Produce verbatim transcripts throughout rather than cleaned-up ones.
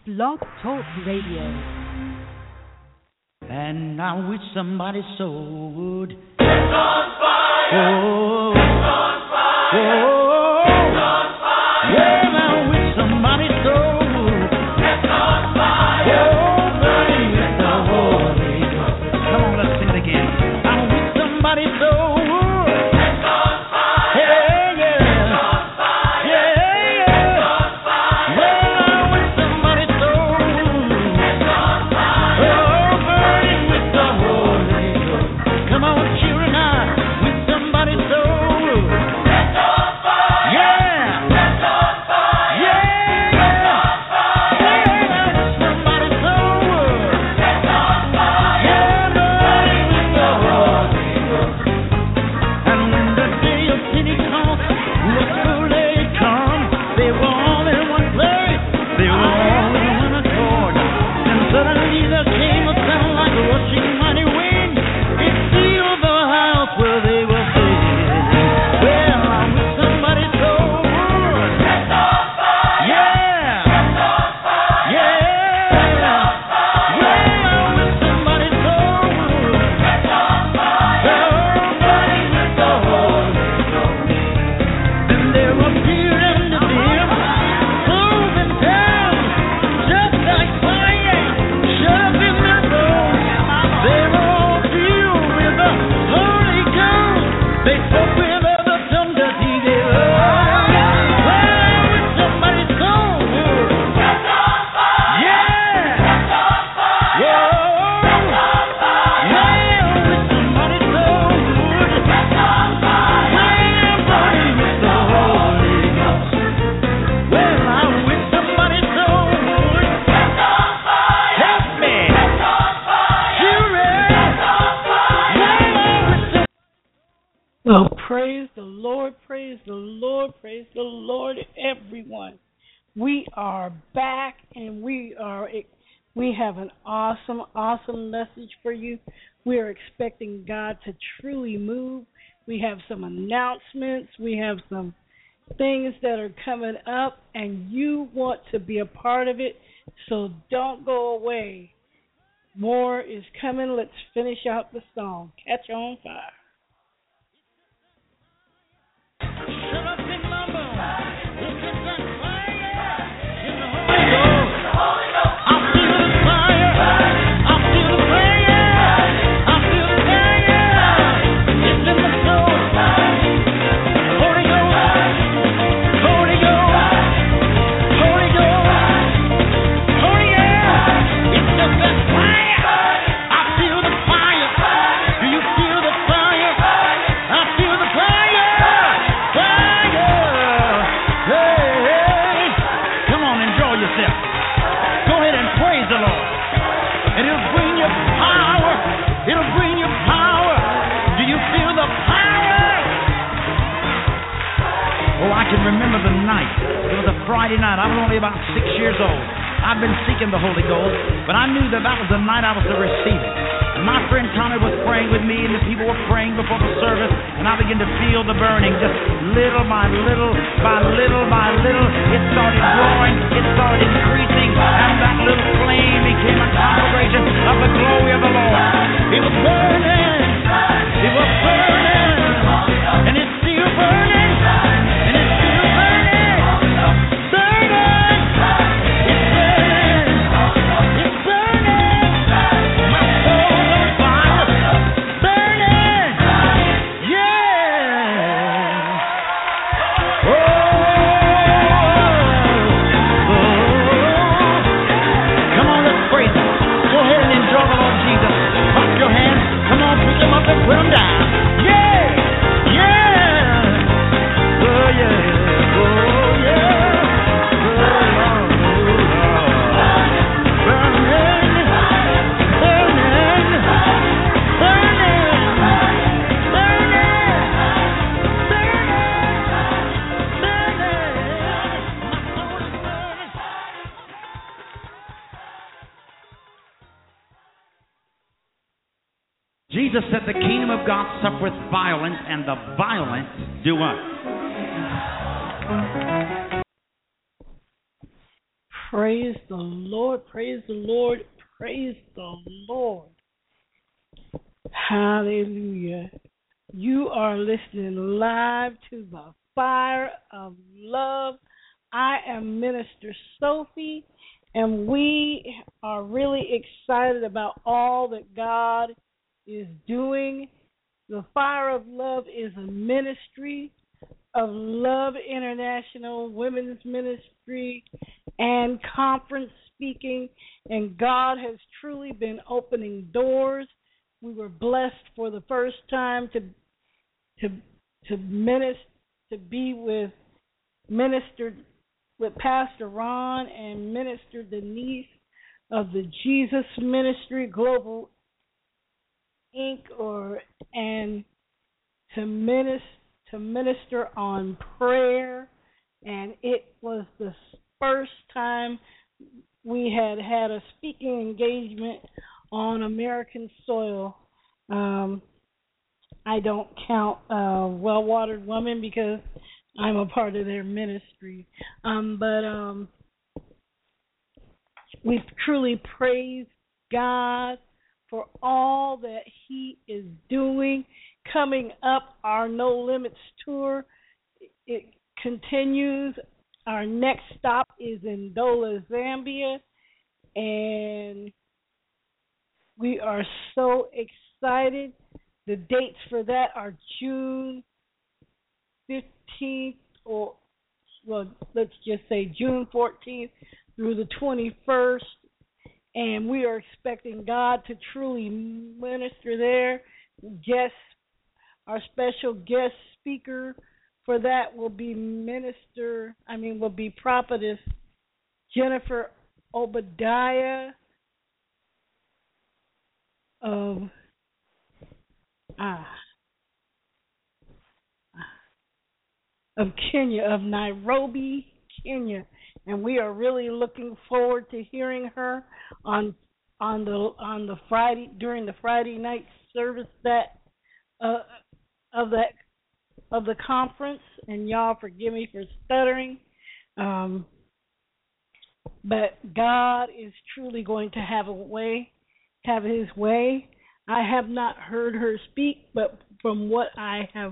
Blog Talk Radio. And I wish somebody so would. It's on fire. Oh, it's on fire. Oh, it's on fire. Yeah, I wish somebody so would. It's on fire. Oh, burning with the Holy Ghost. Come on, let's sing it again. I wish somebody so would. It's on fire. Hey, yeah. It's on fire. Yeah, yeah. It's on fire. Well, I wish somebody so would. It's on fire. Oh, burning with the Holy Ghost. Come on, children, I wish somebody so would. It's on fire. Yeah. It's on fire. Yeah. It's on fire. Yeah, I wish somebody so would. It's on fire. Yeah, burning with the Holy Ghost. Ghost. And when the day of Pentecost was fully come, they were all in one place, they were all in one accord. And suddenly there came a sound like a rushing mighty wind. It filled the house where they were sitting. Well, I wish somebody so would. It's on fire. Yeah. It's on fire. Yeah. It's on fire. Well, I wish somebody so would. It's on fire. Oh, burning with the Holy Ghost. Then there appeared unto them cloven tongues, just like fire, shut up in their bones. They were all filled with the Holy Ghost. They spoke with other tongues as he did. Well, with somebody so would. It's on fire. Yeah. It's on fire. Whoa. It's on fire. Well, with somebody so would. It's on fire. Well, burning with the Holy Ghost. Well, I wish somebody so would. It's on fire. Help me. It's on fire. Children. It's on fire. Well, I wish some- Well, praise the Lord, praise the Lord, praise the Lord, everyone. We are back, and we are we have an awesome, awesome message for you. We are expecting God to truly move. We have some announcements. We have some things that are coming up, and you want to be a part of it, so don't go away. More is coming. Let's finish out the song. Catch on fire. Shut up in my bones. It's just that fire in the Holy Ghost. I feel the fire. I feel the fire. I feel the fire. It's in the soul. Holy Ghost. Holy Ghost. Holy Ghost. Holy yeah. It's just that fire. I feel the fire. Do you feel the fire? I feel the fire. Fire. Hey, hey. Come on, enjoy yourself. Go ahead and praise the Lord. And it'll bring you power. It'll bring you power. Do you feel the power? Oh, I can remember the night. It was a Friday night. I was only about six years old. I've been seeking the Holy Ghost, but I knew that that was the night I was to receive it. And my friend Tommy was praying with me, and the people were praying before the service, and I began to feel the burning, just little by little, by little by little. It started growing, it started increasing, and that little flame became a conflagration of the glory of the Lord. It was burning, it was burning, and it's still burning, and it's still burning, burning, it's burning, it's burning. My soul on fire, burning, yeah. Oh, oh. Come on, let's praise Him. Go ahead and enjoy the Lord Jesus. Clap your hands. Come on, pick them up and put them down. Yeah, yeah. Oh, yeah. Oh, yeah. Oh, Lord. Oh, Lord. Burning, burning, burning, burning, burning, burning. Jesus said the kingdom of God suffereth violence, and the violent do what? Praise the Lord, praise the Lord, praise the Lord. Hallelujah. You are listening live to the Fire of Love. I am Minister Sophie, and we are really excited about all that God is doing. The Fire of Love is a ministry of Love International Women's Ministry and conference speaking, and God has truly been opening doors. We were blessed for the first time to to to minister, to be with Minister with Pastor Ron and Minister Denise of the Jesus Ministry Global Incorporated, or and to minister to minister on prayer, and it was the first time we had had a speaking engagement on American soil. Um, I don't count uh, Well-Watered Woman because I'm a part of their ministry, um, but um, we truly praise God for all that He is doing. Coming up, our No Limits tour, it continues. Our next stop is in Ndola, Zambia, and we are so excited. The dates for that are June fifteenth, or, well, let's just say June fourteenth through the twenty-first, and we are expecting God to truly minister there. Guest Our special guest speaker for that will be Minister, I mean, will be Prophetess Jennifer Obadiah of ah, of Kenya, of Nairobi, Kenya, and we are really looking forward to hearing her on on the on the Friday during the Friday night service that. Uh, of that of the conference, and y'all forgive me for stuttering, um, but God is truly going to have a way, have His way. I have not heard her speak, but from what I have,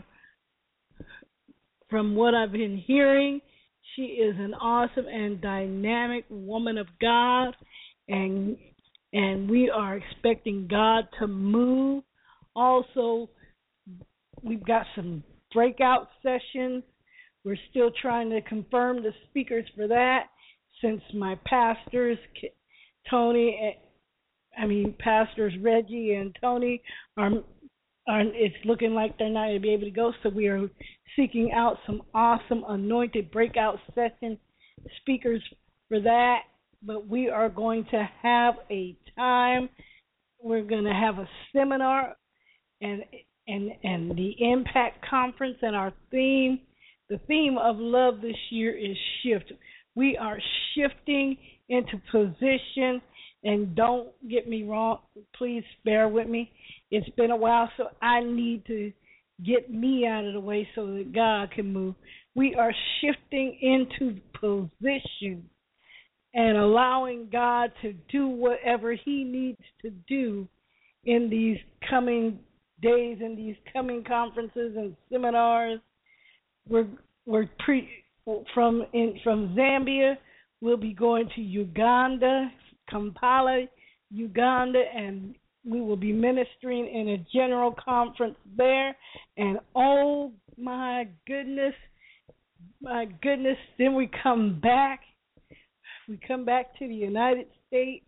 from what I've been hearing, she is an awesome and dynamic woman of God, and and we are expecting God to move. Also, we've got some breakout sessions. We're still trying to confirm the speakers for that, since my pastors, Tony, I mean, pastors Reggie and Tony, are, are it's looking like they're not going to be able to go, so we are seeking out some awesome anointed breakout session speakers for that. But we are going to have a time. We're going to have a seminar, and And, and the Impact Conference, and our theme, the theme of love this year is shift. We are shifting into position, and don't get me wrong, please bear with me. It's been a while, so I need to get me out of the way so that God can move. We are shifting into position and allowing God to do whatever He needs to do in these coming days, in these coming conferences and seminars. We're we're pre from in from Zambia. We'll be going to Uganda, Kampala, Uganda, and we will be ministering in a general conference there. And oh my goodness, my goodness! Then we come back. We come back to the United States,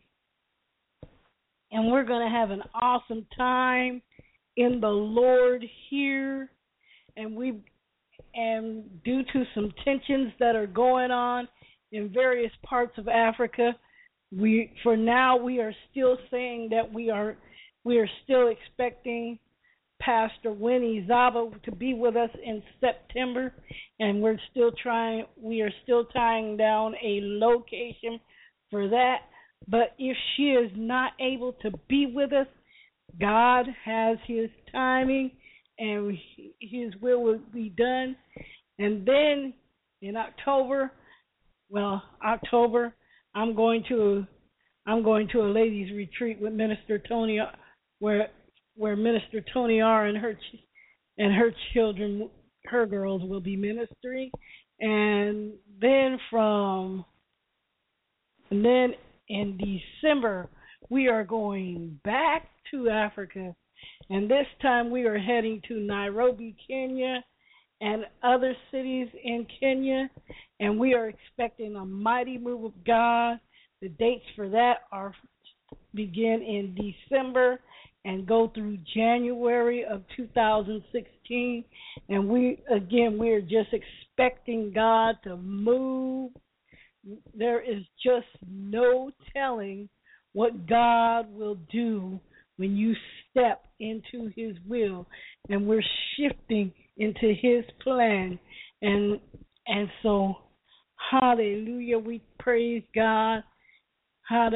and we're going to have an awesome time in the Lord here, and we and due to some tensions that are going on in various parts of Africa, we for now we are still saying that we are we are still expecting Pastor Winnie Zaba to be with us in September, and we're still trying we are still tying down a location for that. But if she is not able to be with us, God has His timing, and His will will be done. And then in October, well, October, I'm going to I'm going to a ladies' retreat with Minister Tony, where where Minister Tony R and her ch- and her children, her girls will be ministering, and then from and then in December we are going back to Africa, and this time we are heading to Nairobi, Kenya, and other cities in Kenya, and we are expecting a mighty move of God. The dates for that are begin in December and go through January of two thousand sixteen, and we again we are just expecting God to move. There is just no telling what God will do when you step into His will, and we're shifting into His plan, and and so, hallelujah, we praise God. I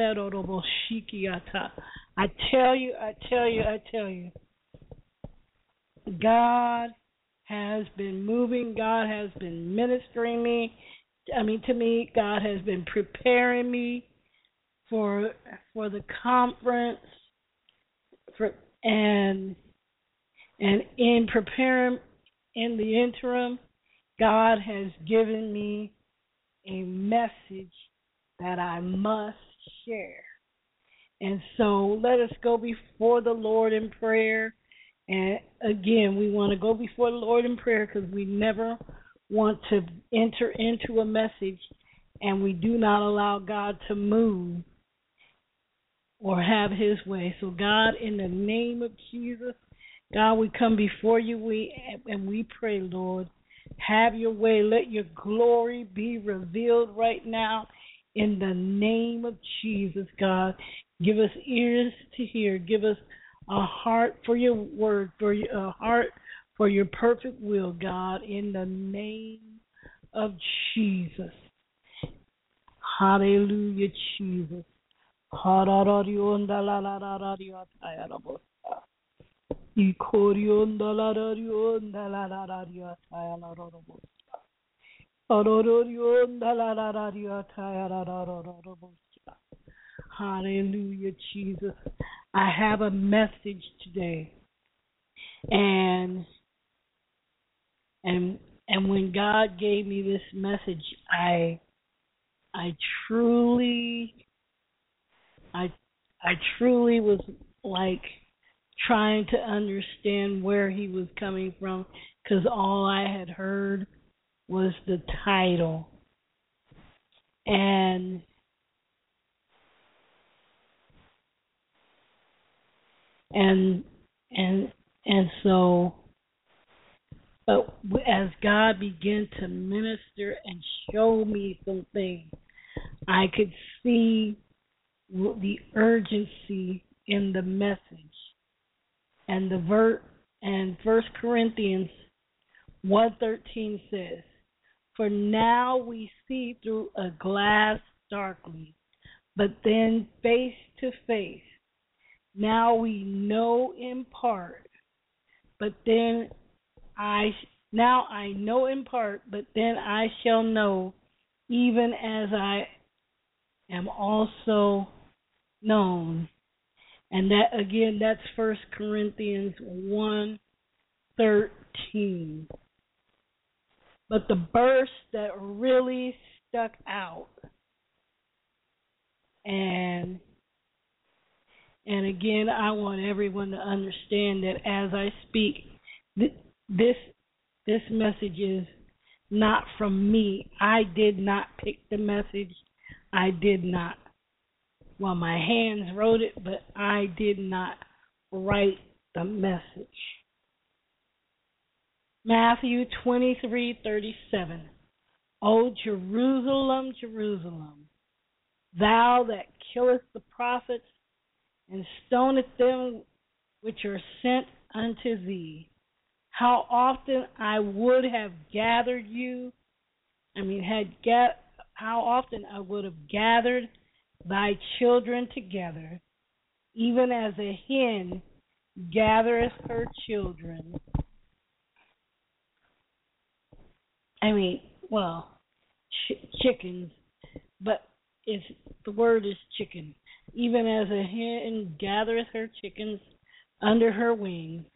tell you, I tell you, I tell you, God has been moving. God has been ministering me. I mean, to me, God has been preparing me for for the conference, for and and in preparing in the interim, God has given me a message that I must share. And so let us go before the Lord in prayer. And again, we want to go before the Lord in prayer because we never want to enter into a message and we do not allow God to move or have His way. So God, in the name of Jesus, God, we come before you we and we pray, Lord, have your way. Let your glory be revealed right now in the name of Jesus, God. Give us ears to hear. Give us a heart for your word, for your, a heart for your perfect will, God, in the name of Jesus. Hallelujah, Jesus. Hallelujah, Jesus. I have a message today. And and and when God gave me this message, I I truly I I truly was like trying to understand where he was coming from, because all I had heard was the title. And and and and so but as God began to minister and show me some things, I could see the urgency in the message. And the ver- and First Corinthians one thirteen says, "For now we see through a glass darkly, but then face to face. Now we know in part, but then I now I know in part, but then I shall know, even as I am also known." And that again, that's First Corinthians one thirteen. But the verse that really stuck out, and and again, I want everyone to understand that as I speak, th- this this message is not from me. I did not pick the message. I did not. Well, my hands wrote it, but I did not write the message. Matthew twenty-three thirty-seven. O Jerusalem, Jerusalem, thou that killest the prophets and stonest them which are sent unto thee, how often I would have gathered you, I mean, had ga- how often I would have gathered thy children together, even as a hen gathereth her children. I mean, well, ch- chickens, but is the word is chicken. Even as a hen gathereth her chickens under her wings,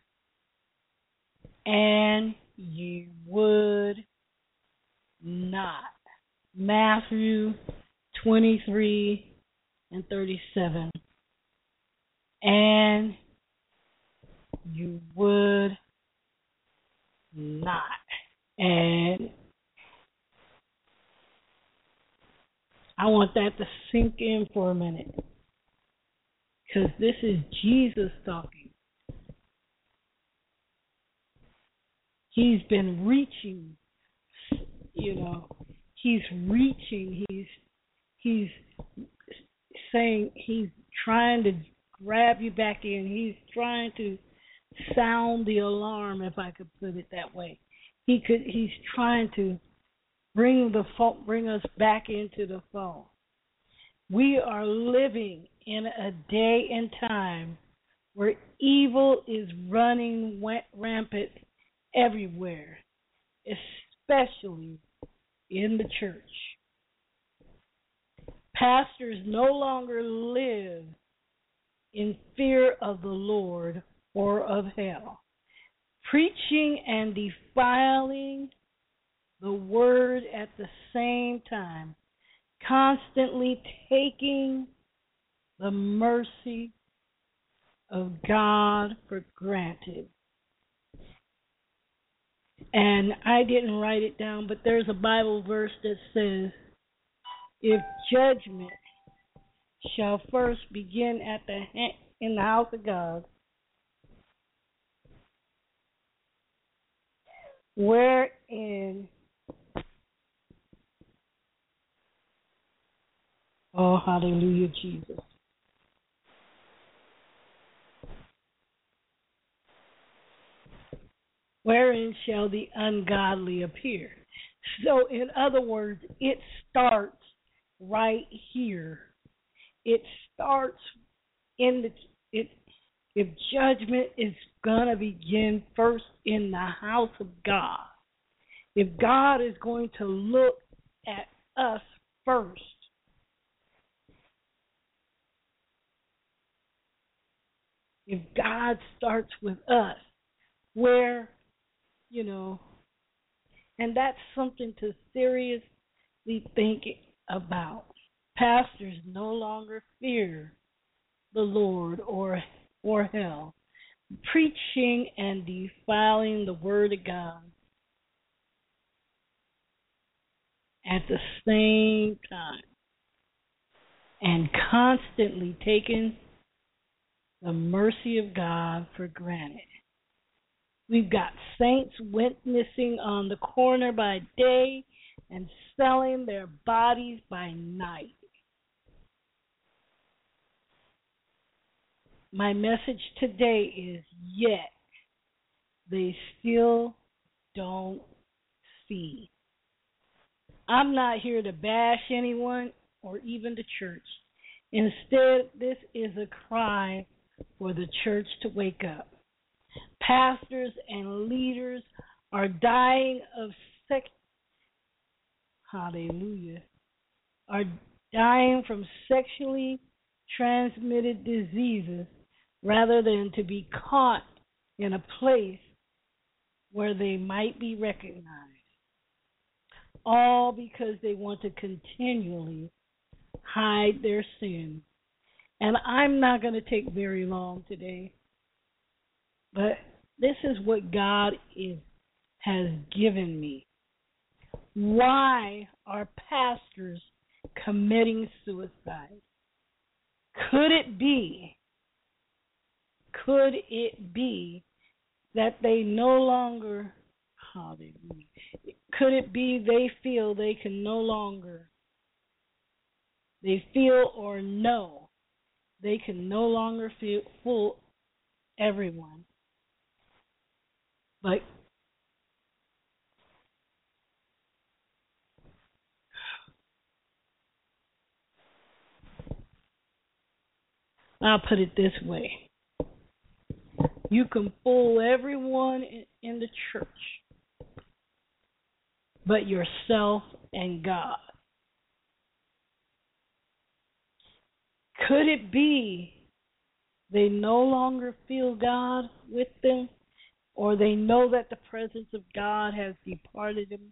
and you would not. Matthew twenty-three and thirty-seven. And you would not. And I want that to sink in for a minute. Because this is Jesus talking. He's been reaching, you know, he's reaching, he's he's saying, he's trying to grab you back in. He's trying to sound the alarm, if I could put it that way. He could. He's trying to bring the bring us back into the fold. We are living in a day and time where evil is running rampant everywhere, especially in the church. Pastors no longer live in fear of the Lord or of hell, preaching and defiling the word at the same time, constantly taking the mercy of God for granted. And I didn't write it down, but there's a Bible verse that says, if judgment shall first begin at the in the house of God, wherein, oh, hallelujah, Jesus. Wherein shall the ungodly appear? So, in other words, it starts right here. It starts in the it. If judgment is gonna begin first in the house of God, if God is going to look at us first, if God starts with us, where, you know, and that's something to seriously think about. Pastors no longer fear the Lord or or hell, preaching and defiling the word of God at the same time, and constantly taking the mercy of God for granted. We've got saints witnessing on the corner by day and selling their bodies by night. My message today is, yet they still don't see. I'm not here to bash anyone or even the church. Instead, this is a cry for the church to wake up. Pastors and leaders are dying of sex. Hallelujah. Are dying from sexually transmitted diseases rather than to be caught in a place where they might be recognized. All because they want to continually hide their sin. And I'm not going to take very long today, but this is what God is has given me. Why are pastors committing suicide? Could it be, could it be that they no longer, hallelujah, could it be they feel they can no longer, they feel or know they can no longer feel, fool everyone, but I'll put it this way. You can fool everyone in the church but yourself and God. Could it be they no longer feel God with them, or they know that the presence of God has departed them?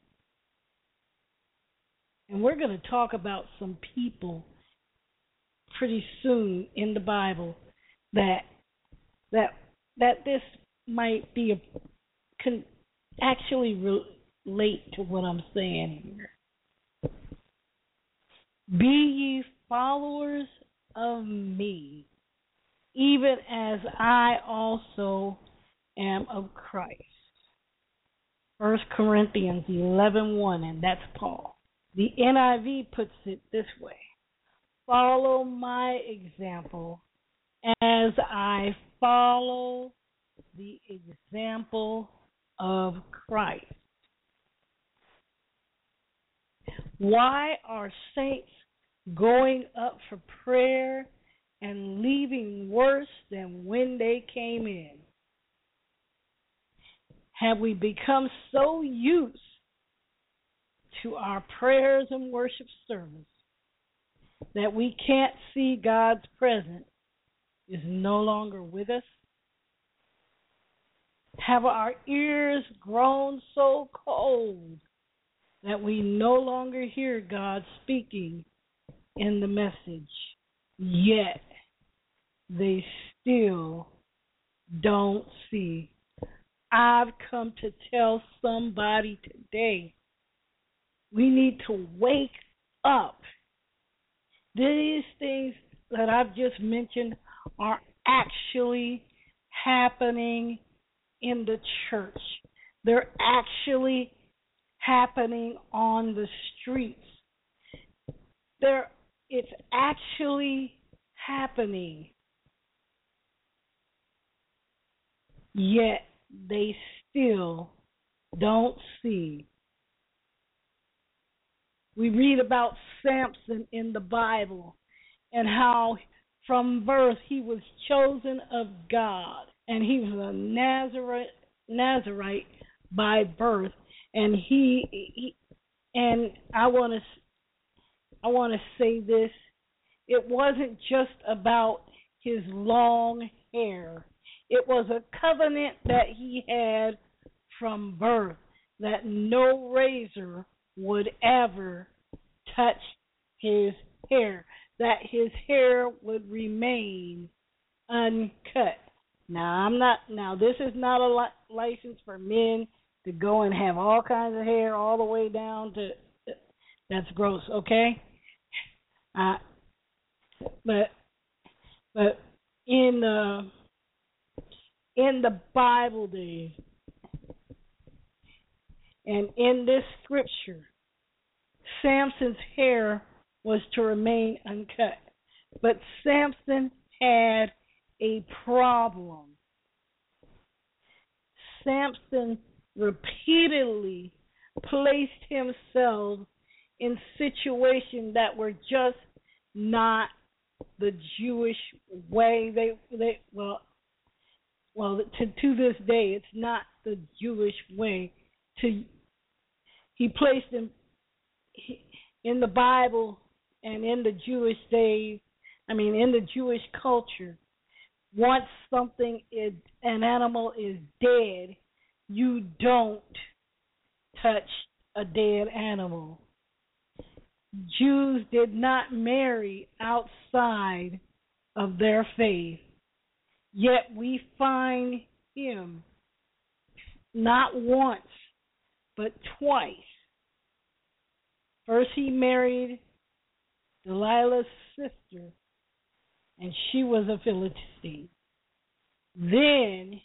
And we're going to talk about some people pretty soon in the Bible that that that this might be a, can actually relate to what I'm saying here. Be ye followers of me, even as I also am of Christ. First Corinthians eleven one, and that's Paul. The N I V puts it this way: follow my example as I follow the example of Christ. Why are saints going up for prayer and leaving worse than when they came in? Have we become so used to our prayers and worship service that we can't see God's presence is no longer with us? Have our ears grown so cold that we no longer hear God speaking in the message, yet they still don't see? I've come to tell somebody today, we need to wake up. These things that I've just mentioned are actually happening in the church. They're actually happening on the streets. They're, it's actually happening. Yet they still don't see. We read about Samson in the Bible and how from birth he was chosen of God, and he was a Nazarite, Nazarite by birth, and he, he and I want to I want to say this: it wasn't just about his long hair. It was a covenant that he had from birth that no razor would ever touch his hair, that his hair would remain uncut. Now, I'm not. Now, this is not a li- license for men to go and have all kinds of hair all the way down to. That's gross, okay? Uh, but but in the in the Bible days and in this scripture, Samson's hair was to remain uncut. But Samson had a problem. Samson repeatedly placed himself in situations that were just not the Jewish way. They, they, well, well, to to this day, it's not the Jewish way. To he placed him he, in the Bible and in the Jewish days. I mean, in the Jewish culture, once something is an animal is dead, you don't touch a dead animal. Jews did not marry outside of their faith, yet we find him not once, but twice. First, he married Delilah's sister, and she was a Philistine. Then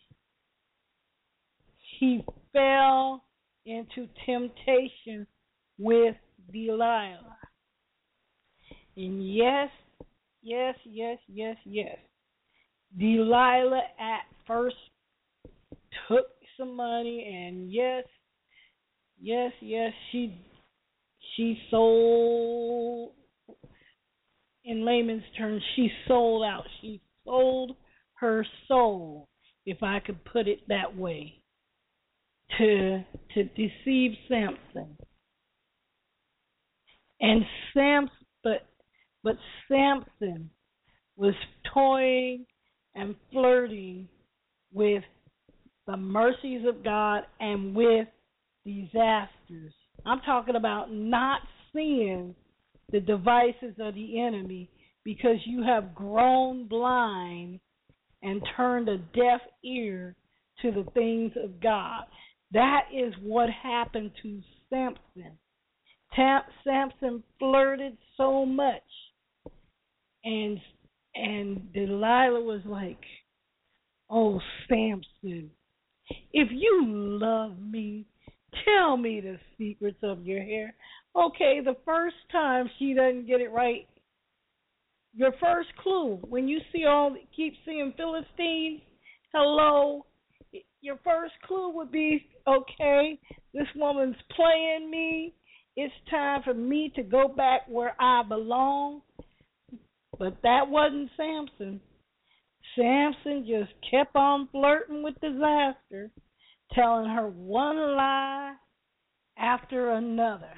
he fell into temptation with Delilah. And yes, yes, yes, yes, yes. Delilah at first took some money, and yes, yes, yes, she she sold, in layman's terms, she sold out. She sold her soul, if I could put it that way, to to deceive Samson. And Samson, but but Samson was toying and flirting with the mercies of God and with disasters. I'm talking about not seeing the devices of the enemy because you have grown blind and turned a deaf ear to the things of God. That is what happened to Samson. Tam- Samson flirted so much, and and Delilah was like, "Oh, Samson, if you love me, tell me the secrets of your hair." Okay, the first time she doesn't get it right. Your first clue, when you see all, keep seeing Philistines, hello, your first clue would be, okay, this woman's playing me. It's time for me to go back where I belong. But that wasn't Samson. Samson just kept on flirting with disaster, telling her one lie after another,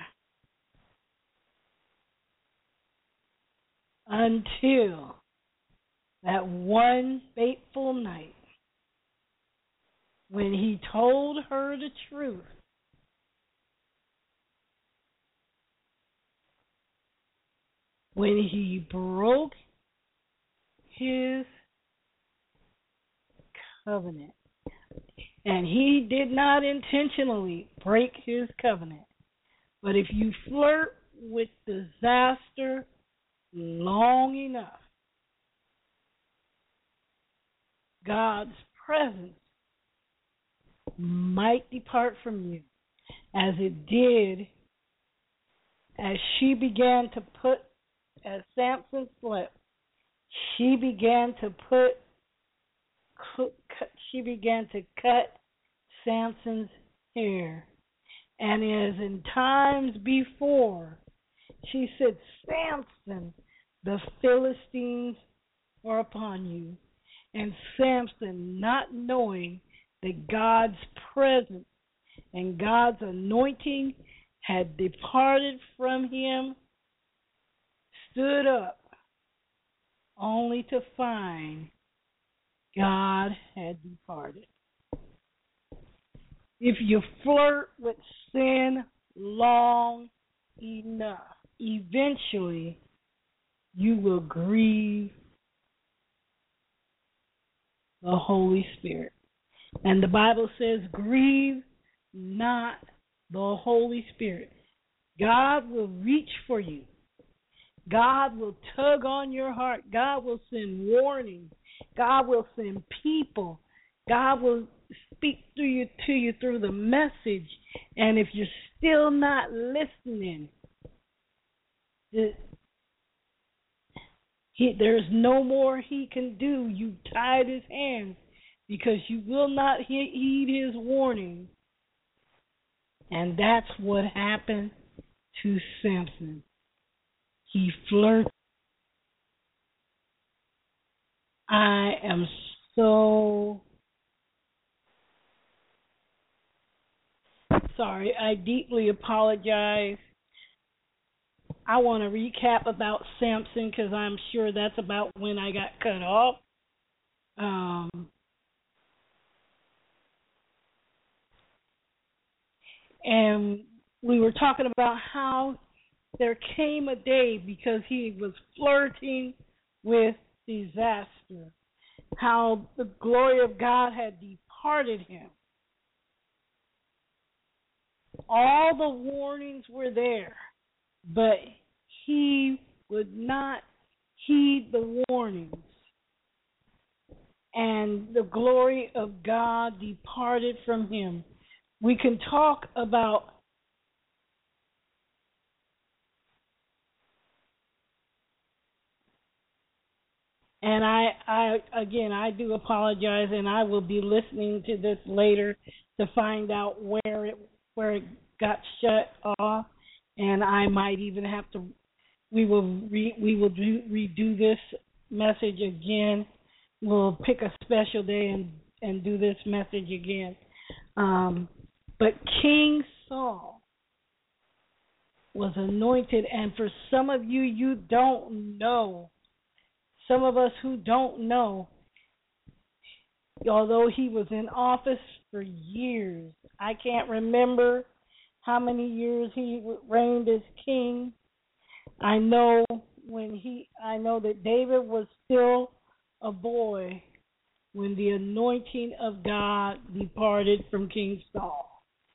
until that one fateful night when he told her the truth. When he broke his covenant. And he did not intentionally break his covenant. But if you flirt with disaster long enough, God's presence might depart from you, as it did as she began to put, as Samson slept, she began to put, she began to cut Samson's hair. And as in times before, she said, "Samson, the Philistines are upon you." And Samson, not knowing that God's presence and God's anointing had departed from him, stood up only to find God had departed. If you flirt with sin long enough, eventually you will grieve the Holy Spirit. And the Bible says, grieve not the Holy Spirit. God will reach for you. God will tug on your heart. God will send warnings. God will send people. God will speak through you to you through the message. And if you're still not listening, it, he, there's no more he can do. You tied his hands because you will not he- heed his warning. And that's what happened to Samson. He flirted. I am so sorry. I deeply apologize. I want to recap about Samson because I'm sure that's about when I got cut off. Um, and we were talking about how there came a day because he was flirting with disaster, how the glory of God had departed him. All the warnings were there, but he would not heed the warnings. And the glory of God departed from him. We can talk about And I, I, again, I do apologize, and I will be listening to this later to find out where it, where it got shut off, and I might even have to. We will, re, we will do, redo this message again. We'll pick a special day and and do this message again. Um, but King Saul was anointed, and for some of you, you don't know. Some of us who don't know, although he was in office for years, I can't remember how many years he reigned as king. I know when he, I know that David was still a boy when the anointing of God departed from King Saul.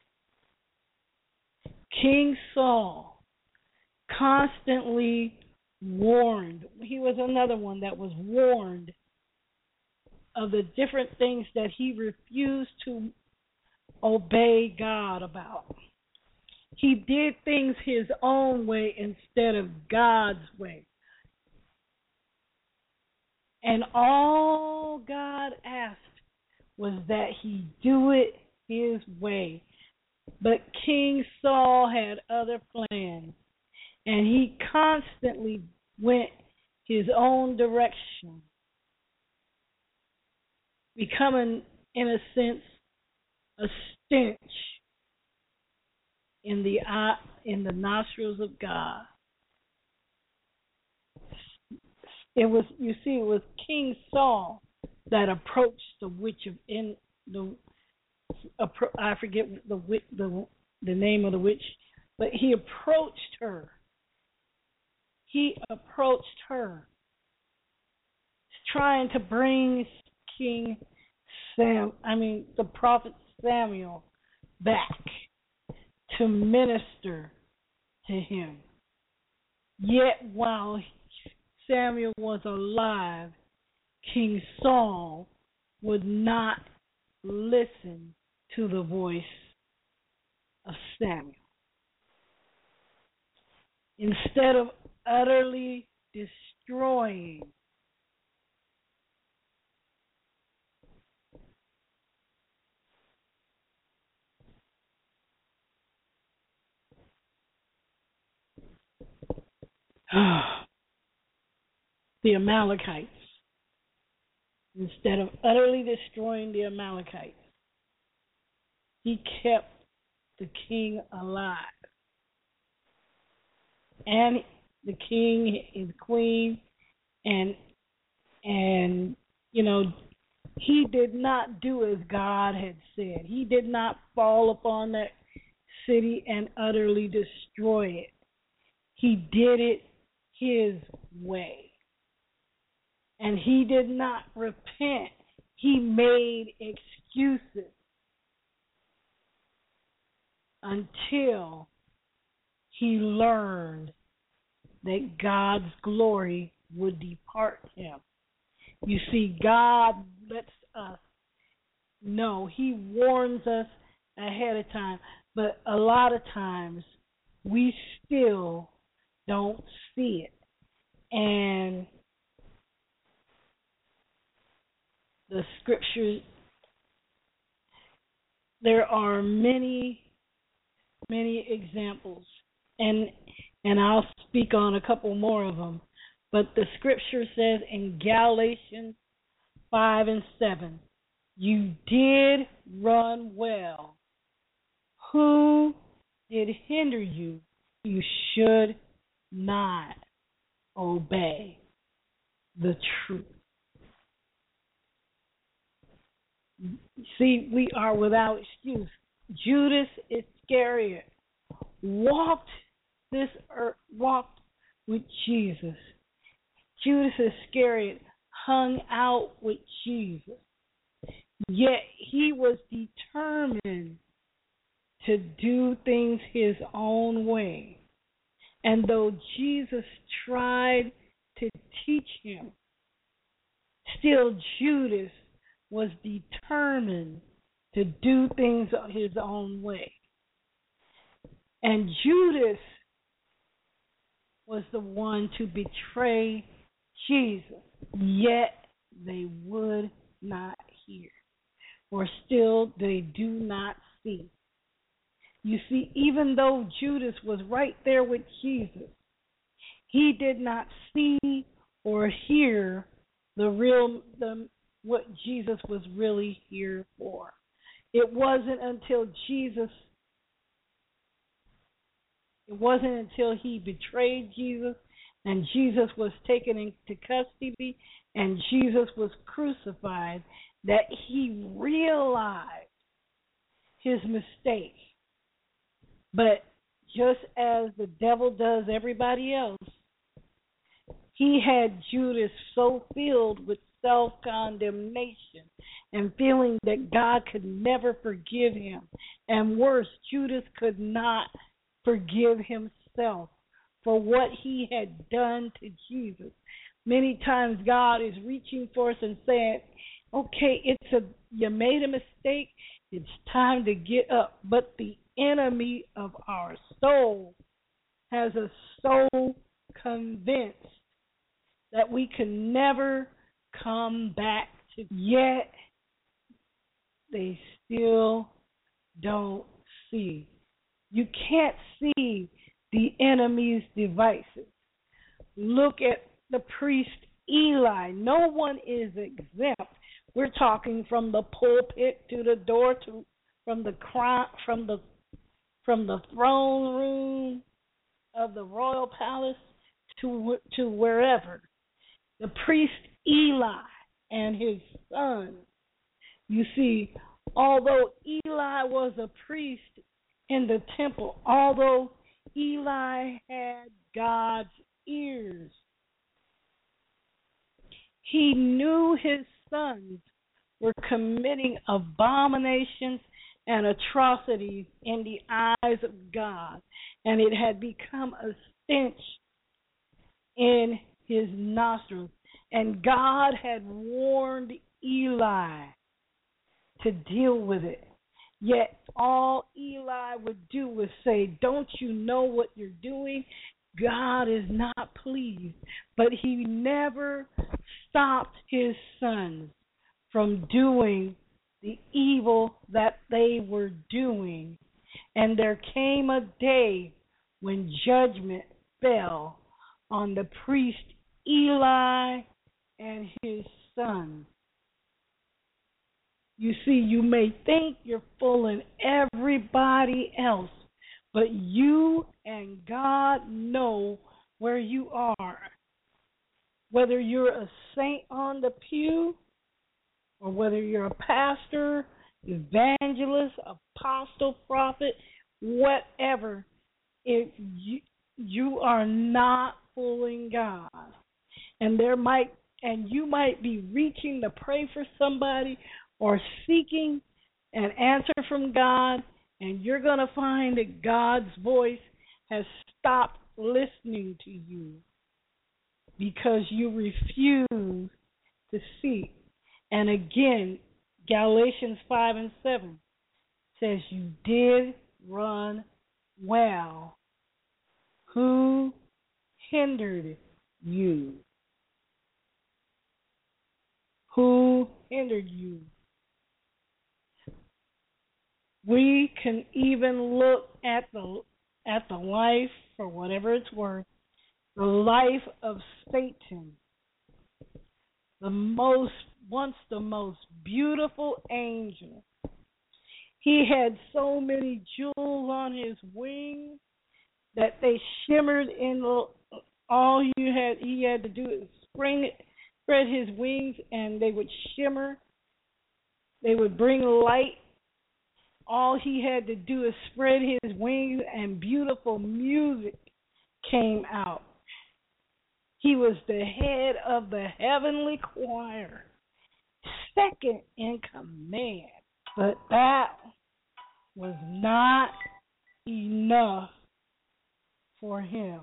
King Saul constantly warned. He was another one that was warned of the different things that he refused to obey God about. He did things his own way instead of God's way. And all God asked was that he do it his way. But King Saul had other plans, and he constantly went his own direction, becoming, in a sense, a stench in the eye, in the nostrils of God. It was, you see, it was King Saul that approached the witch of in the. I forget the the the name of the witch, but he approached her. He approached her, trying to bring King Sam, I mean the prophet Samuel, back to minister to him. Yet while Samuel was alive, King Saul would not listen to the voice of Samuel. Instead of utterly destroying the Amalekites, instead of utterly destroying the Amalekites, he kept the king alive. And the king, his queen, and, and you know, he did not do as God had said. He did not fall upon that city and utterly destroy it. He did it his way. And he did not repent. He made excuses until he learned that God's glory would depart him. You see, God lets us know. He warns us ahead of time. But a lot of times, we still don't see it. And the scriptures, there are many, many examples. And and I'll speak on a couple more of them. But the scripture says in Galatians five and seven, you did run well. Who did hinder you? You should not obey the truth. See, we are without excuse. Judas Iscariot walked this earth, walked with Jesus. Judas Iscariot hung out with Jesus. Yet he was determined to do things his own way. And though Jesus tried to teach him, still Judas was determined to do things his own way. And Judas was the one to betray Jesus, yet they would not hear, or still they do not see. You see, even though Judas was right there with Jesus, he did not see or hear the real the what Jesus was really here for. It wasn't until Jesus It wasn't until he betrayed Jesus and Jesus was taken into custody, and Jesus was crucified, that he realized his mistake. But just as the devil does everybody else, he had Judas so filled with self-condemnation and feeling that God could never forgive him. And worse, Judas could not forgive himself for what he had done to Jesus. Many times God is reaching for us and saying, okay, it's a you made a mistake. It's time to get up. But the enemy of our soul has us so convinced that we can never come back to, yet they still don't see. You can't see the enemy's devices. Look at the priest Eli. No one is exempt. We're talking from the pulpit to the door, to from the crown, from the from the throne room of the royal palace to to wherever. The priest Eli and his son. You see, although Eli was a priest in the temple, although Eli had God's ears, he knew his sons were committing abominations and atrocities in the eyes of God, and it had become a stench in his nostrils. And God had warned Eli to deal with it. Yet all Eli would do was say, don't you know what you're doing? God is not pleased. But he never stopped his sons from doing the evil that they were doing. And there came a day when judgment fell on the priest Eli and his sons. You see, you may think you're fooling everybody else, but you and God know where you are. Whether you're a saint on the pew, or whether you're a pastor, evangelist, apostle, prophet, whatever, if you, you are not fooling God. And there might and you might be reaching to pray for somebody or seeking an answer from God, and you're going to find that God's voice has stopped listening to you because you refuse to seek. And again, Galatians five and seven says you did run well. Who hindered you? Who hindered you? We can even look at the at the life, for whatever it's worth, the life of Satan, the most once the most beautiful angel. He had so many jewels on his wings that they shimmered in the, all you had he had to do is spring it, spread his wings, and they would shimmer. They would bring light. All he had to do is spread his wings, and beautiful music came out. He was the head of the heavenly choir, second in command. But that was not enough for him.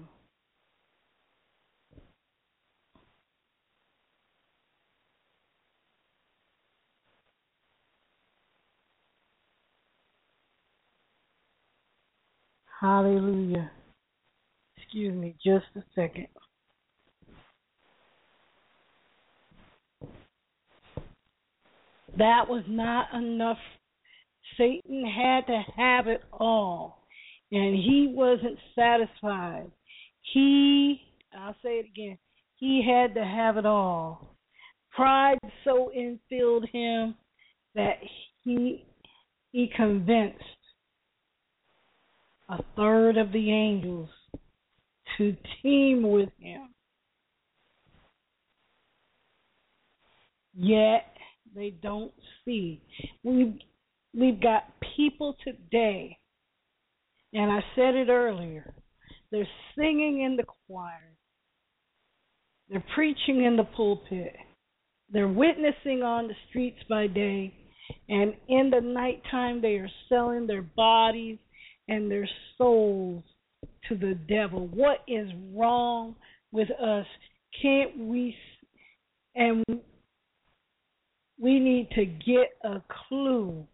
Hallelujah. Excuse me just a second. That was not enough. Satan had to have it all, and he wasn't satisfied. He, I'll say it again, he had to have it all. Pride so infilled him that he he convinced a third of the angels to team with him yet they don't see. We've, we've got people today, and I said it earlier, they're singing in the choir, they're preaching in the pulpit, they're witnessing on the streets by day, and in the nighttime they are selling their bodies and their souls to the devil. What is wrong with us? Can't we? And we need to get a clue.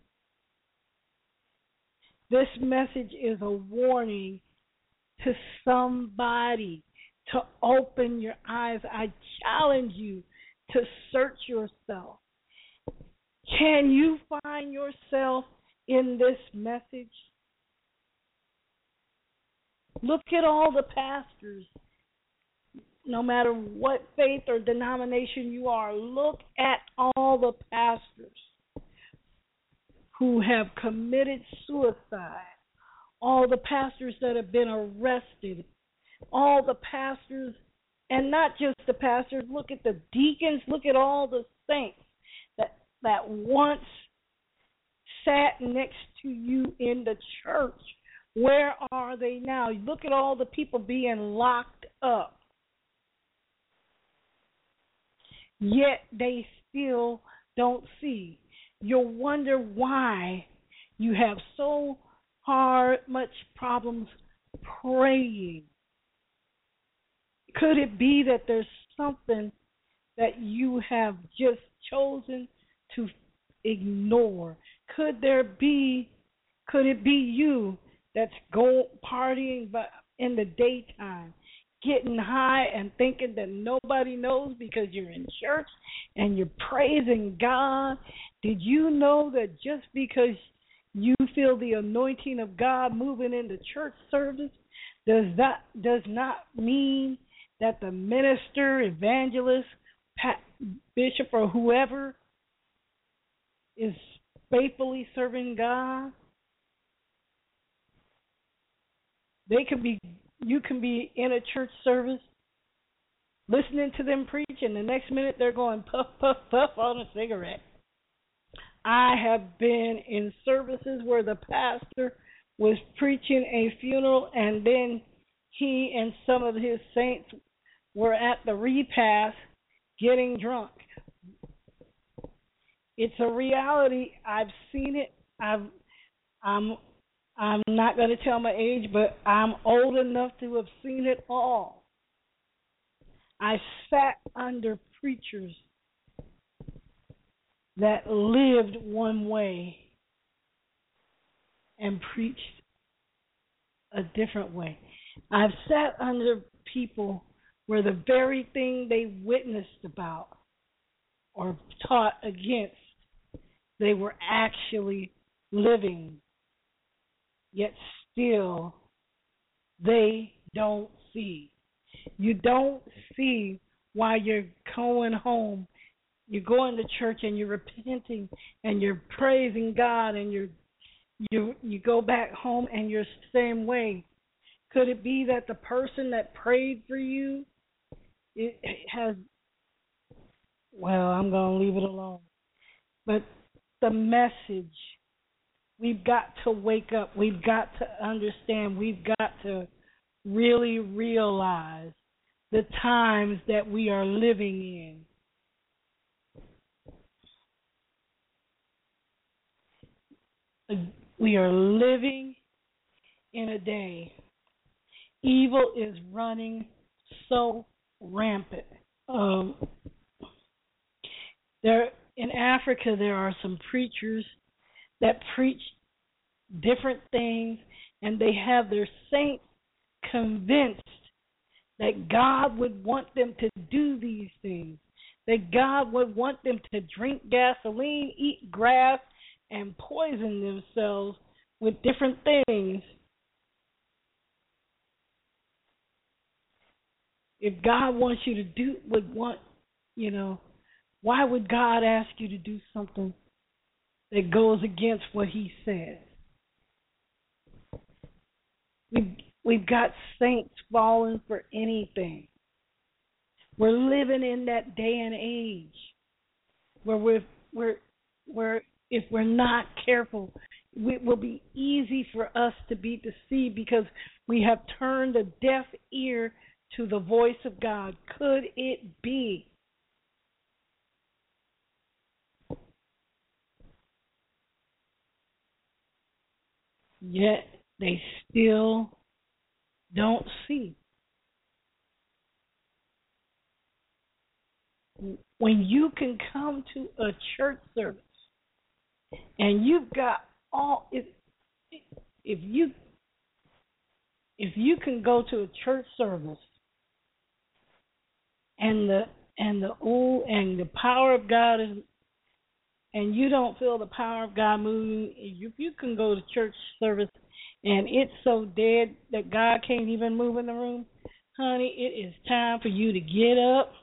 This message is a warning to somebody to open your eyes. I challenge you to search yourself. Can you find yourself in this message? Look at all the pastors, no matter what faith or denomination you are. Look at all the pastors who have committed suicide, all the pastors that have been arrested, all the pastors, and not just the pastors. Look at the deacons. Look at all the saints that that once sat next to you in the church. Where are they now? Look at all the people being locked up. Yet they still don't see. You'll wonder why you have so hard, much problems praying. Could it be that there's something that you have just chosen to ignore? Could there be, could it be you that's go partying but in the daytime, getting high and thinking that nobody knows because you're in church and you're praising God? Did you know that just because you feel the anointing of God moving in the church service does that does not mean that the minister, evangelist, bishop, or whoever is faithfully serving God? They could be, you can be in a church service listening to them preach, and the next minute they're going puff, puff, puff on a cigarette. I have been in services where the pastor was preaching a funeral, and then he and some of his saints were at the repast getting drunk. It's a reality. I've seen it. I've, I'm I'm not going to tell my age, but I'm old enough to have seen it all. I sat under preachers that lived one way and preached a different way. I've sat under people where the very thing they witnessed about or taught against, they were actually living. Yet still, they don't see. You don't see why you're going home. You're going to church and you're repenting and you're praising God, and you're, you you go back home and you're the same way. Could it be that the person that prayed for you, it has, well, I'm going to leave it alone. But the message, we've got to wake up. We've got to understand. We've got to really realize the times that we are living in. We are living in a day. Evil is running so rampant. Um, there in Africa, there are some preachers that preach different things, and they have their saints convinced that God would want them to do these things, that God would want them to drink gasoline, eat grass, and poison themselves with different things. If God wants you to do, would want, you know, why would God ask you to do something that goes against what he says? We've, we've got saints falling for anything. We're living in that day and age. where we're, we're, where if we're not careful, it will be easy for us to be deceived because we have turned a deaf ear to the voice of God. Could it be? Yet they still don't see. When you can come to a church service and you've got all, if, if you if you can go to a church service and the and the oh and the power of God is, and you don't feel the power of God moving, if you can go to church service and it's so dead that God can't even move in the room, honey, it is time for you to get up.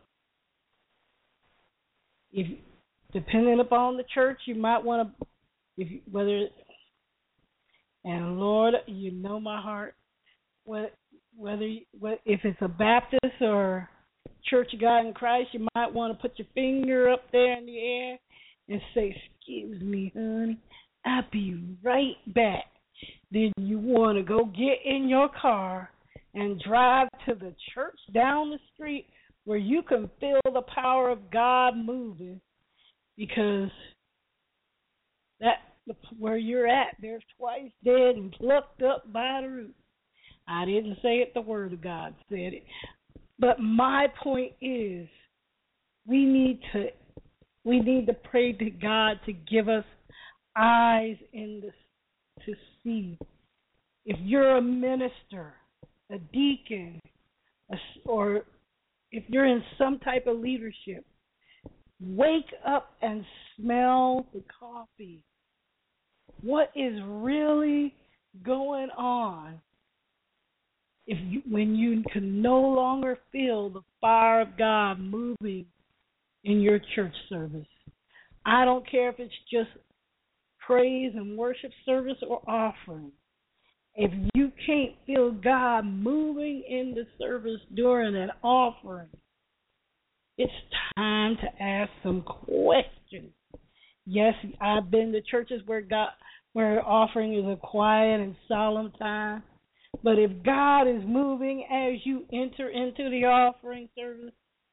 If depending upon the church, you might want to, if whether and Lord, you know my heart. Whether whether if it's a Baptist or Church of God in Christ, you might want to put your finger up there in the air and say, "Excuse me, honey, I'll be right back." Then you want to go get in your car and drive to the church down the street where you can feel the power of God moving, because that where you're at, they're twice dead and plucked up by the roots. I didn't say it, the Word of God said it. But my point is, we need to we need to pray to God to give us eyes in the, to see. If you're a minister, a deacon, a, or if you're in some type of leadership, wake up and smell the coffee. What is really going on? If you, when you can no longer feel the fire of God moving in your church service, I don't care if it's just praise and worship service or offering. If you can't feel God moving in the service during an offering, it's time to ask some questions. Yes, I've been to churches where God, where offering is a quiet and solemn time. But if God is moving as you enter into the offering service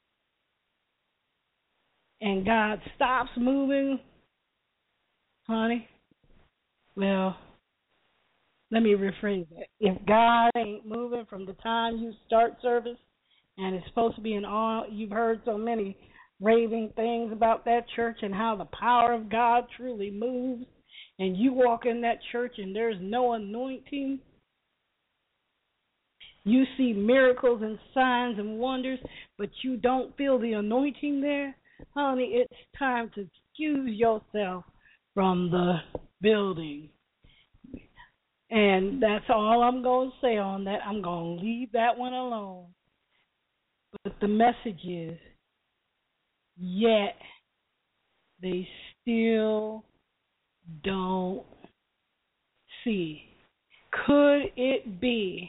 and God stops moving, honey, well, let me rephrase that. If God ain't moving from the time you start service and it's supposed to be an all, you've heard so many raving things about that church and how the power of God truly moves, and you walk in that church and there's no anointing, you see miracles and signs and wonders, but you don't feel the anointing there, honey, it's time to excuse yourself from the building. And that's all I'm going to say on that. I'm going to leave that one alone. But the message is, yet they still don't see. Could it be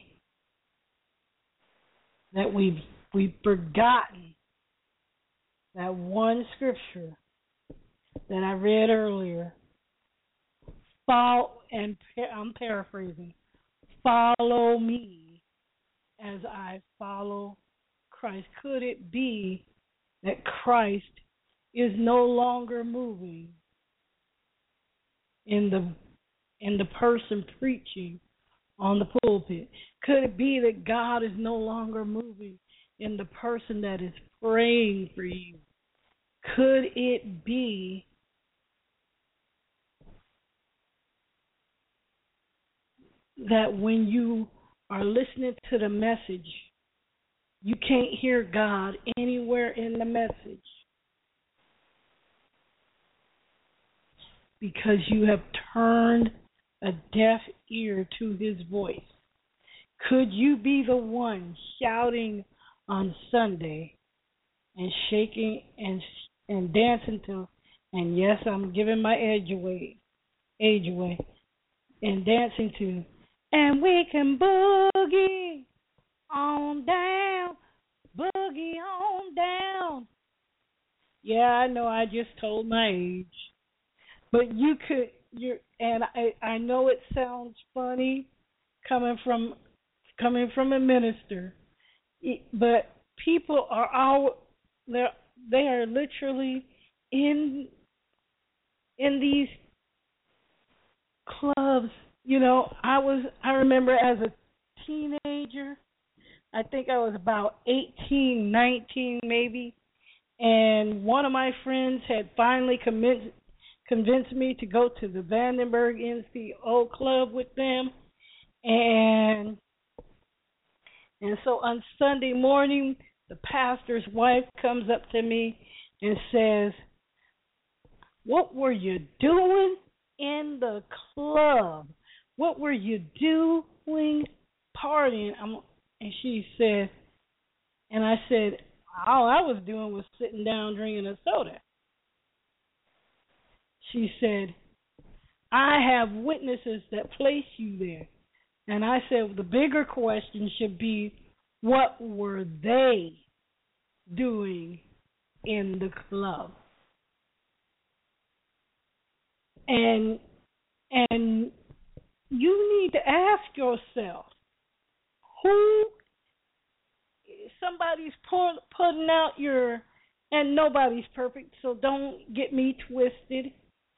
that we've we've forgotten that one scripture that I read earlier? Follow, and I'm paraphrasing, follow me as I follow Christ. Could it be that Christ is no longer moving in the in the person preaching on the pulpit? Could it be that God is no longer moving in the person that is praying for you? Could it be that when you are listening to the message, you can't hear God anywhere in the message because you have turned a deaf ear to his voice? Could you be the one shouting on Sunday and shaking and and dancing to, and yes, I'm giving my age away, age away, and dancing to, and we can boogie on down, boogie on down. Yeah, I know I just told my age. But you could you're and I I know it sounds funny coming from coming from a minister, e- but people are all they they are literally in in these clubs. You know, I was I remember as a teenager, I think I was about eighteen, nineteen maybe, and one of my friends had finally convinced convinced me to go to the Vandenberg N C O club with them, and and so on Sunday morning the pastor's wife comes up to me and says, "What were you doing in the club? What were you doing partying?" I'm, and she said, and I said, "All I was doing was sitting down drinking a soda." She said, "I have witnesses that place you there." And I said, well, the bigger question should be, what were they doing in the club? And and you need to ask yourself, who somebody's pull, putting out your, and nobody's perfect, so don't get me twisted.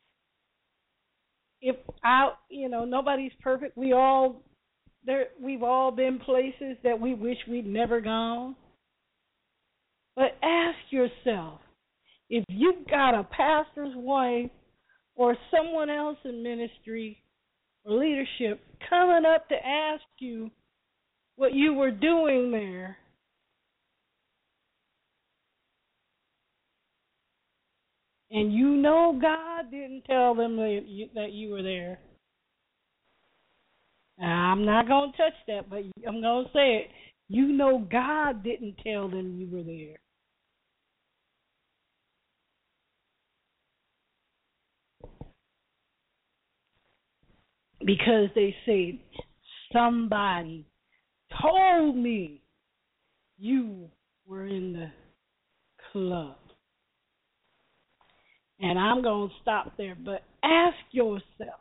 If I, you know, nobody's perfect. We all there. We've all been places that we wish we'd never gone. But ask yourself, if you've got a pastor's wife or someone else in ministry or leadership coming up to ask you what you were doing there, and you know God didn't tell them that you, that you were there. Now, I'm not going to touch that, but I'm going to say it. You know God didn't tell them you were there. Because they say, somebody told me you were in the club. And I'm going to stop there, but ask yourself,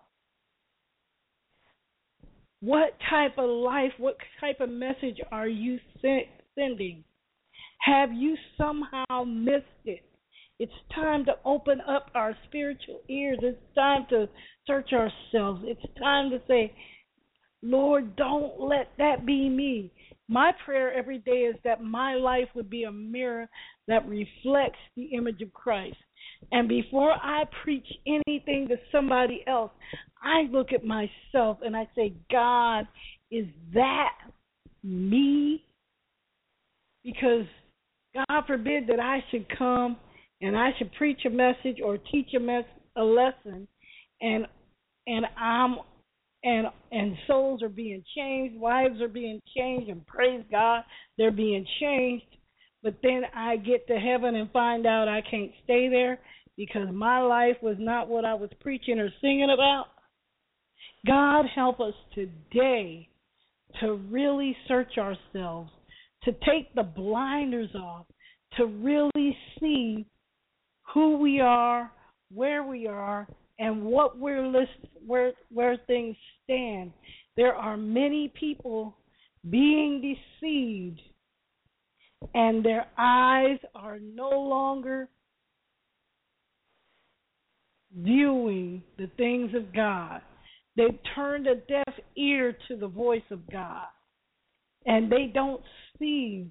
what type of life, what type of message are you sending? Have you somehow missed it? It's time to open up our spiritual ears. It's time to search ourselves. It's time to say, Lord, don't let that be me. My prayer every day is that my life would be a mirror that reflects the image of Christ. And before I preach anything to somebody else, I look at myself and I say, God, is that me? Because God forbid that I should come and I should preach a message or teach a mess a lesson, and and I'm and and souls are being changed, lives are being changed, and praise God, they're being changed. But then I get to heaven and find out I can't stay there because my life was not what I was preaching or singing about. God help us today to really search ourselves, to take the blinders off, to really see who we are, where we are, and what we're list, where where things stand. There are many people being deceived, and their eyes are no longer viewing the things of God. They've turned a deaf ear to the voice of God, and they don't see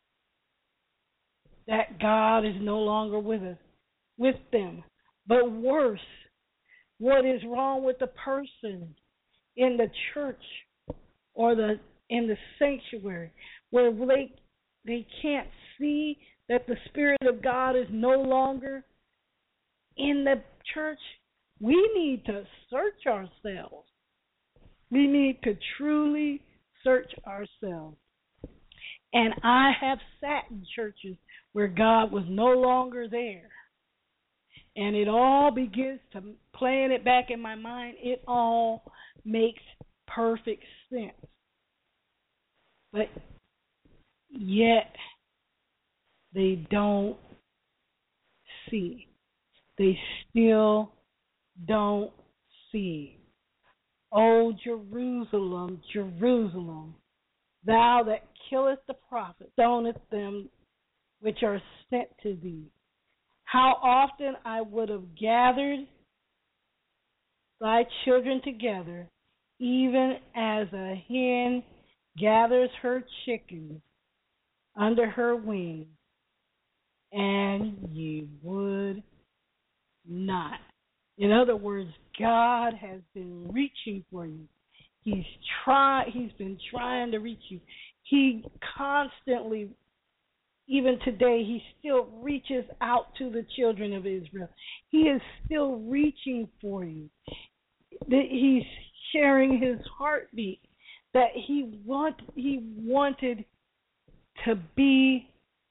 that God is no longer with us, with them. But worse, what is wrong with the person in the church or the in the sanctuary where they they can't see that the Spirit of God is no longer in the church? We need to search ourselves. We need to truly search ourselves. And I have sat in churches where God was no longer there. And it all begins to, playing it back in my mind, it all makes perfect sense. But yet, they don't see. They still don't see. O Jerusalem, Jerusalem, thou that killest the prophets, stonest them which are sent to thee. How often I would have gathered thy children together, even as a hen gathers her chickens under her wings, and ye would not. In other words, God has been reaching for you. He's try he's been trying to reach you. He constantly, even today, he still reaches out to the children of Israel. He is still reaching for you. He's sharing his heartbeat that he want he wanted to be.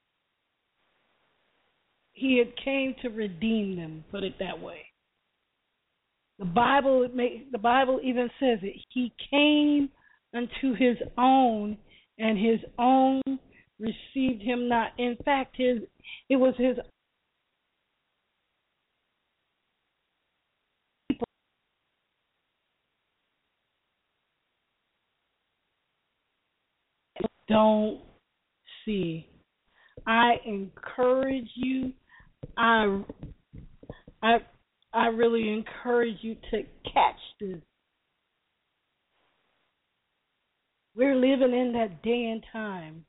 He had came to redeem them, put it that way. The Bible the Bible even says it. He came unto his own, and his own received him not. In fact, his it was his people don't see. I encourage you. I I I really encourage you to catch this. We're living in that day and time.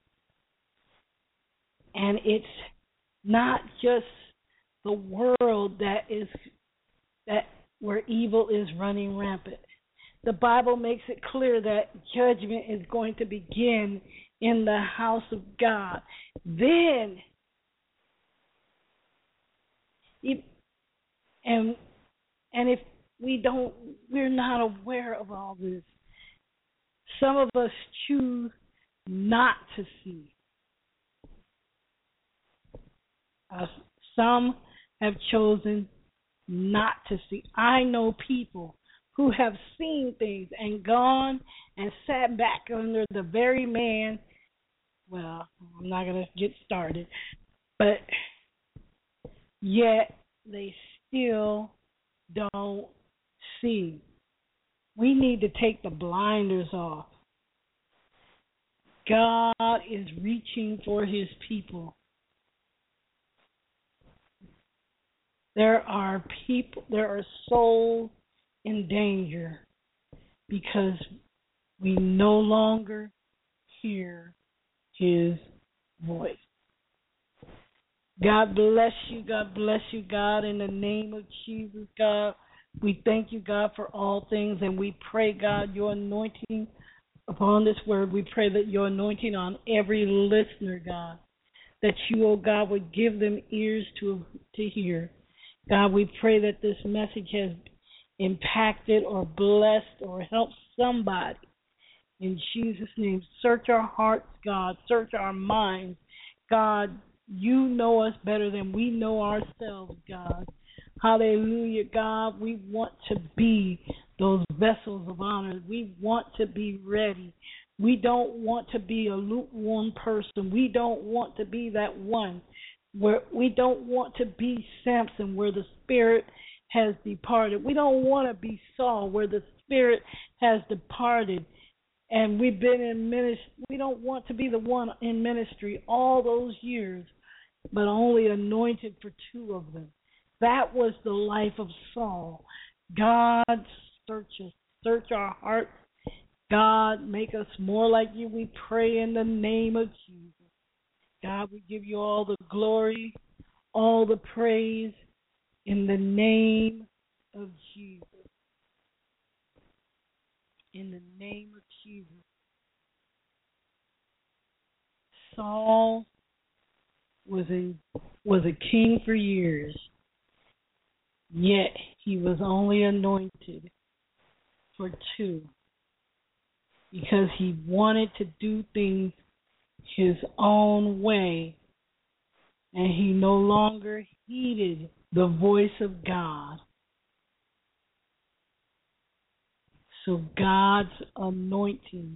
And it's not just the world that is that where evil is running rampant. The Bible makes it clear that judgment is going to begin in the house of God. Then, if, and and if we don't, we're not aware of all this. Some of us choose not to see. Uh, some have chosen not to see. I know people who have seen things and gone and sat back under the very man. Well, I'm not going to get started, but yet they still don't see. We need to take the blinders off. God is reaching for his people. There are people, there are souls in danger because we no longer hear his voice. God bless you. God bless you, God, in the name of Jesus, God. We thank you, God, for all things, and we pray, God, your anointing upon this word. We pray that your anointing on every listener, God, that you, oh God, would give them ears to to hear. God, we pray that this message has impacted or blessed or helped somebody. In Jesus' name, search our hearts, God. Search our minds. God, you know us better than we know ourselves, God. Hallelujah, God. We want to be those vessels of honor. We want to be ready. We don't want to be a lukewarm person. We don't want to be that one where we don't want to be Samson, where the spirit has departed. We don't want to be Saul, where the spirit has departed. And we've been in ministry. We don't want to be the one in ministry all those years, but only anointed for two of them. That was the life of Saul. God, search us, search our hearts. God, make us more like you. We pray in the name of Jesus. God, we give you all the glory, all the praise in the name of Jesus. In the name of Jesus. Saul was a was a king for years, yet he was only anointed for two because he wanted to do things his own way, and he no longer heeded the voice of God. So God's anointing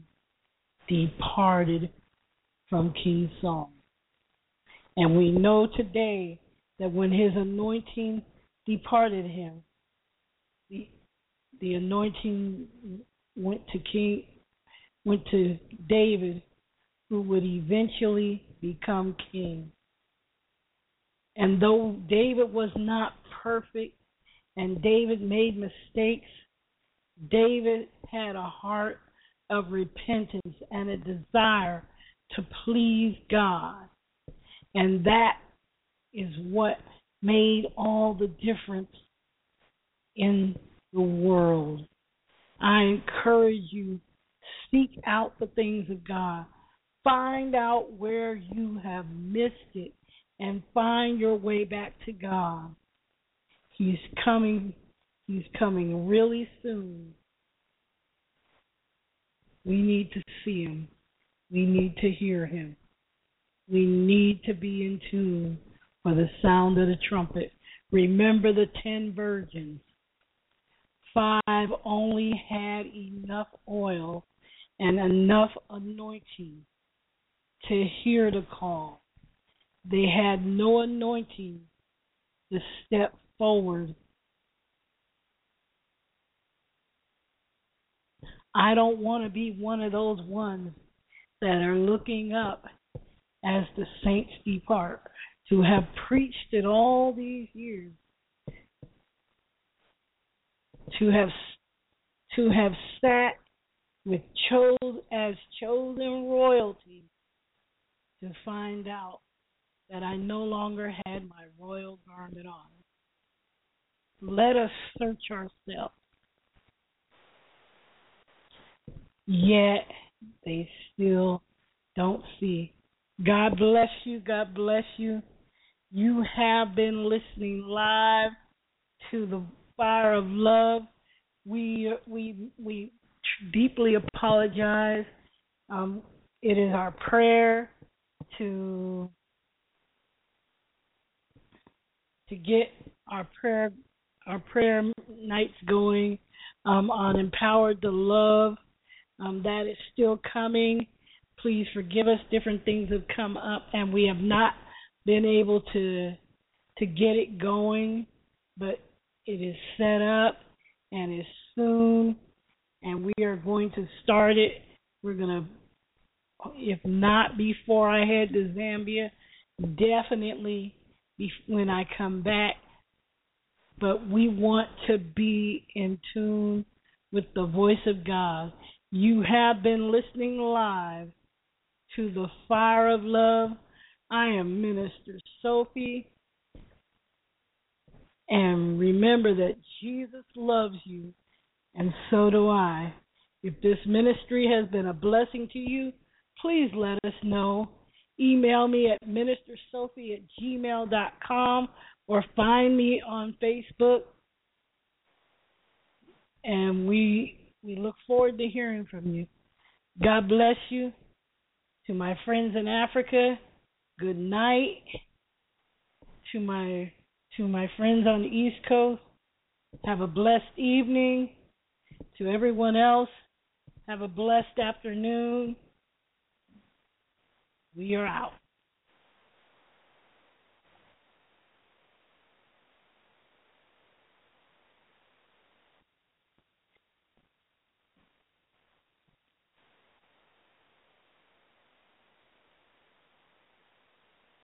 departed from King Saul. And we know today that when his anointing departed him, the the anointing went to King went to David, who would eventually become king. And though David was not perfect and David made mistakes, David had a heart of repentance and a desire to please God. And that is what made all the difference in the world. I encourage you, seek out the things of God. Find out where you have missed it and find your way back to God. He's coming, he's coming really soon. We need to see him. We need to hear him. We need to be in tune for the sound of the trumpet. Remember the ten virgins. Five only had enough oil and enough anointing to hear the call. They had no anointing to step forward. I don't want to be one of those ones that are looking up as the saints depart, to have preached it all these years, to have to have sat with chose as chosen royalty, to find out that I no longer had my royal garment on. Let us search ourselves. Yet they still don't see. God bless you. God bless you. You have been listening live to the Fire of Love. We we we deeply apologize. Um, it is our prayer to to get our prayer our prayer nights going um, on Empowered to Love. Um, that is still coming. Please forgive us. Different things have come up, and we have not been able to to get it going, but it is set up and is soon, and we are going to start it. We're going to, if not before I head to Zambia, definitely be, when I come back, but we want to be in tune with the voice of God. You have been listening live to the Fire of Love. I am Minister Sophie. And remember that Jesus loves you, and so do I. If this ministry has been a blessing to you, please let us know. Email me at ministersophie at gmail dot com or find me on Facebook. And we we look forward to hearing from you. God bless you. To my friends in Africa, good night. To my to my friends on the East Coast, have a blessed evening. To everyone else, have a blessed afternoon. We are out.